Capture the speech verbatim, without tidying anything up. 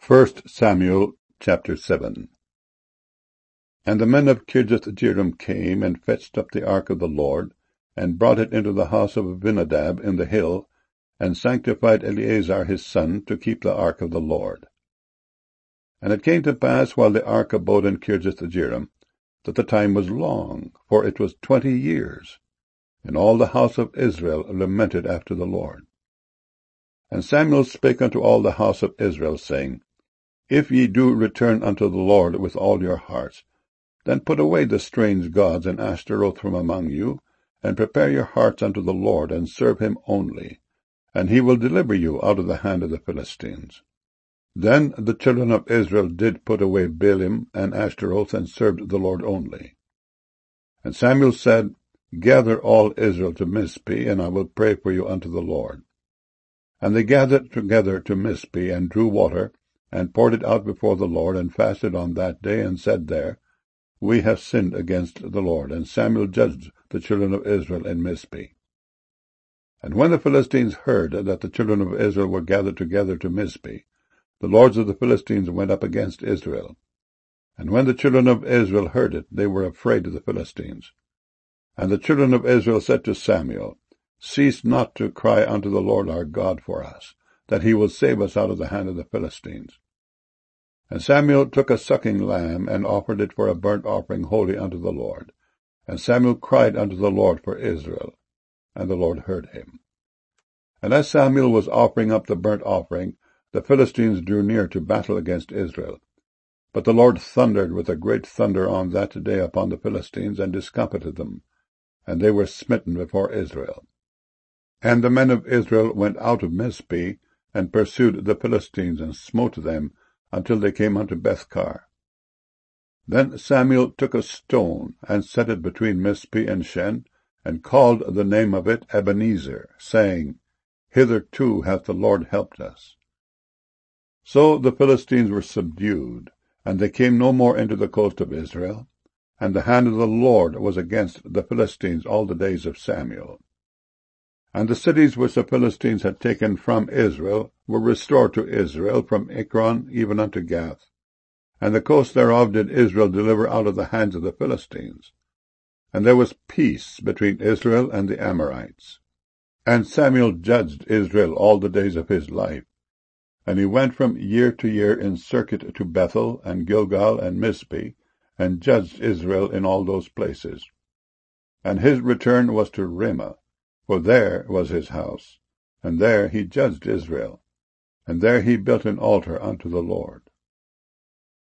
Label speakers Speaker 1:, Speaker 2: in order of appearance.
Speaker 1: First Samuel chapter seven. And the men of Kirjath-jearim came and fetched up the ark of the Lord, and brought it into the house of Abinadab in the hill, and sanctified Eleazar his son to keep the ark of the Lord. And it came to pass, while the ark abode in Kirjath-jearim, that the time was long, for it was twenty years, and all the house of Israel lamented after the Lord. And Samuel spake unto all the house of Israel, saying, If ye do return unto the Lord with all your hearts, then put away the strange gods and Ashtaroth from among you, and prepare your hearts unto the Lord, and serve him only, and he will deliver you out of the hand of the Philistines. Then the children of Israel did put away Baalim and Ashtaroth, and served the Lord only. And Samuel said, Gather all Israel to Mizpeh, and I will pray for you unto the Lord. And they gathered together to Mizpeh, and drew water, and poured it out before the Lord, and fasted on that day, and said there, We have sinned against the Lord. And Samuel judged the children of Israel in Mizpeh. And when the Philistines heard that the children of Israel were gathered together to Mizpeh, the lords of the Philistines went up against Israel. And when the children of Israel heard it, they were afraid of the Philistines. And the children of Israel said to Samuel, Cease not to cry unto the Lord our God for us, that he will save us out of the hand of the Philistines. And Samuel took a sucking lamb, and offered it for a burnt offering holy unto the Lord. And Samuel cried unto the Lord for Israel, and the Lord heard him. And as Samuel was offering up the burnt offering, the Philistines drew near to battle against Israel. But the Lord thundered with a great thunder on that day upon the Philistines, and discomfited them, and they were smitten before Israel. And the men of Israel went out of Mizpeh, and pursued the Philistines, and smote them, until they came unto Bethkar. Then Samuel took a stone, and set it between Mizpeh and Shen, and called the name of it Ebenezer, saying, Hitherto hath the Lord helped us. So the Philistines were subdued, and they came no more into the coast of Israel, and the hand of the Lord was against the Philistines all the days of Samuel. And the cities which the Philistines had taken from Israel were restored to Israel, from Ekron even unto Gath. And the coast thereof did Israel deliver out of the hands of the Philistines. And there was peace between Israel and the Amorites. And Samuel judged Israel all the days of his life. And he went from year to year in circuit to Bethel, and Gilgal, and Mizpeh, and judged Israel in all those places. And his return was to Ramah, for there was his house, and there he judged Israel, and there he built an altar unto the Lord.